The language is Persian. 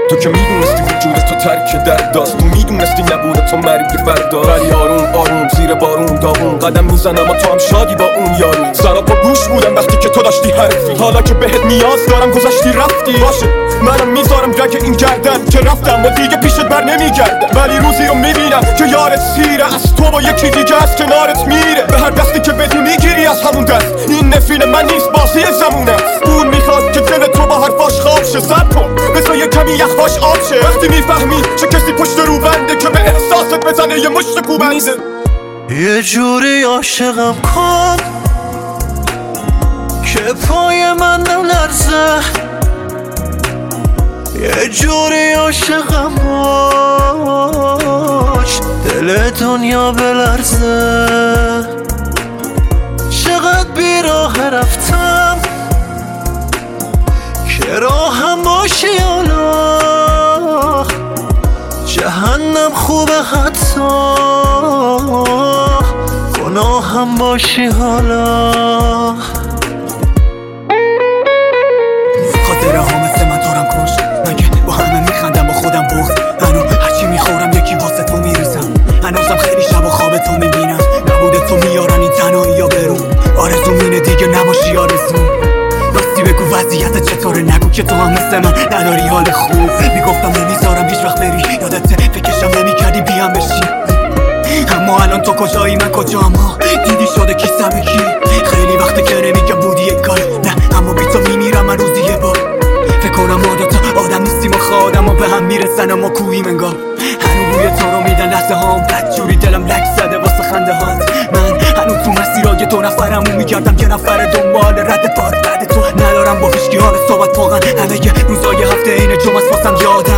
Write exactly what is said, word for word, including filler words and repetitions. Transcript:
تو که میدونستی وجود تو ترک درداست، تو میدونستی نبوده تو مرگ بردار. ولی آروم آروم زیر بارون داغون قدم میزنم و تو هم شادی با اون یارو. سرا پا گوش بودم وقتی که تو داشتی حرفی، حالا که بهت نیاز دارم گذشتی رفتی. باشه منم میذارم رگ این گردن که رفتم و دیگه پیشت بر نمیگردم، ولی روزی رو میبینم که یارت سیره، از تو با یکی دیگه از کنارت میره. به هر دستی که بدی میگیری از همون دست، این نفرین من نیست بازی زمونه. اون میخواد که دل تو با حرفاش خواب شه، صبر کن بذار یه کمی یخواش آب شه. وقتی میفهمی چه کسی پشت رو بنده که به احساست بزنه یه مشت کوبنده. یه جوری عاشقم کن که پای من نلرزه، یه جوری عاشقم باش دل دنیا بلرزه. چقدر بیراه رفتم که راهم باشی حالا، جهنم خوبه حتی گناهم باشی حالا. خاطره ها مثل من دارم کش، من که با همه میخندم با خودم بغض. هنو هرچی میخورم یکی واسه تو میریزم، هنوزم خیلی شب و خواب تو میبینم. نبوده تو میارن این تنهایی یا برون، آرزو مینه دیگه نباشی آرزو. راستی بگو وضعیت چطوره، نگو که تو هم مثل من نداری حال خوب. میگفتم نمیذارم هیچ وقت بری، یادته فکرشم نمیکردی بیام بشی. اما الان تو کجایی من کجام، دیدی شده کی سم کی. خیلی وقته که نمیگم بودی یک کار، نه اما بی تو میمیرم من روزی یه بار. فکر کنم ما دوتا آدم نیستیم و خودم و به هم میرسن اما کوییم انگار. هنو بوی تو رو میدن لحظه هام، بدجوری دلم لک زده واسه خنده هات. من هنو تو مسیرای دو نفرمو میگردم یه نفر دنبال رد پار. بعد تو ندارم با هیچکی حال صحبت واقعا، همه یه روزای هفته اینه جمعه واسم یادم.